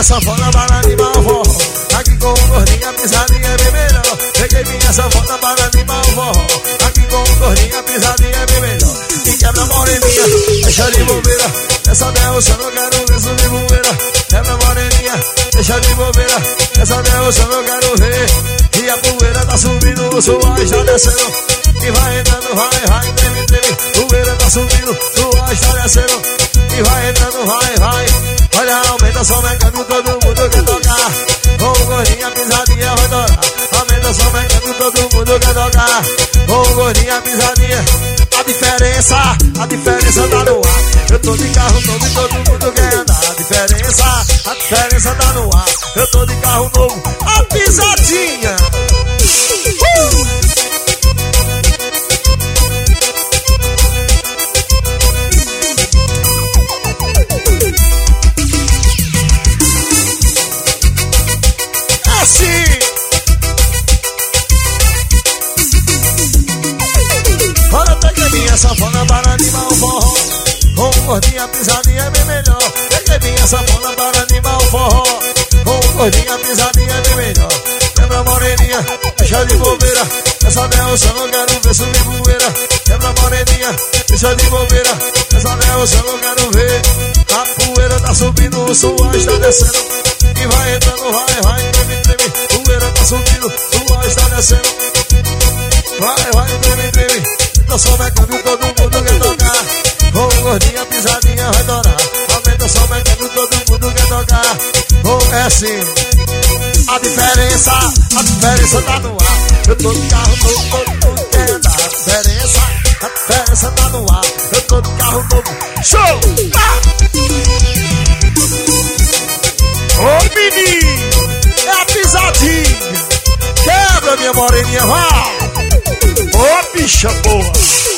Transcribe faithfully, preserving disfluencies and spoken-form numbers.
minha sanfona para animar o forró. Aqui com o gordinho a pisadinha é bem melhor. Peguei minha sanfona para animar o forró. Aqui com o gordinho a pisadinha é bem melhor. E quebra moreninha, deixa de bobeira. Essa derrocha eu não quero ver subir bobeira. Quebra moreninha, deixa de bobeira. Essa derrocha eu não quero ver. E a poeira tá subindo, o suor está descendo. E vai entrando, vai, vai, treme, treme. Poeira tá subindo, o suor está descendo. E vai entrando, vai, vai. Olha, aumenta só o mercado, todo mundo quer tocar. Com o gordinho a pisadinha vai torar. Aumenta só o mercado, todo mundo quer tocar. Com o gordinho a pisadinha. A diferença, a diferença tá no ar. Eu tô de carro novo e todo mundo quer andar. A diferença, a diferença tá no ar. Eu tô de carro novo, a pisadinha. uh! Assim. Olha, peguei minha sanfona para animar o forró. Com o gordinho a pisadinha é bem melhor. Peguei minha sanfona para animar o forró. Com o gordinho a pisadinha é bem melhor. Quebra moreninha, deixa de bobeira. Essa derrocha eu não quero ver subir poeira. Quebra moreninha, deixa de bobeira. Essa derrocha eu não quero ver. A poeira tá subindo, o suor está descendo. E vai entrando, vai, vai, treme, treme. Poeira tá subindo, o suor está descendo. Vai, vai, treme, treme. Tá só mecando, todo mundo quer tocar. Com o gordinho a pisadinha vai torar. Aumenta só mecando, todo mundo quer tocar. Oh, é assim. A diferença, a diferença tá no ar. Eu tô de carro novo, todo mundo quer andar. A diferença, a diferença tá no ar. Eu tô de carro novo. Show! Ah! Ô menino, é a pisadinha. Quebra minha moreninha, vai. Ô bicha boa.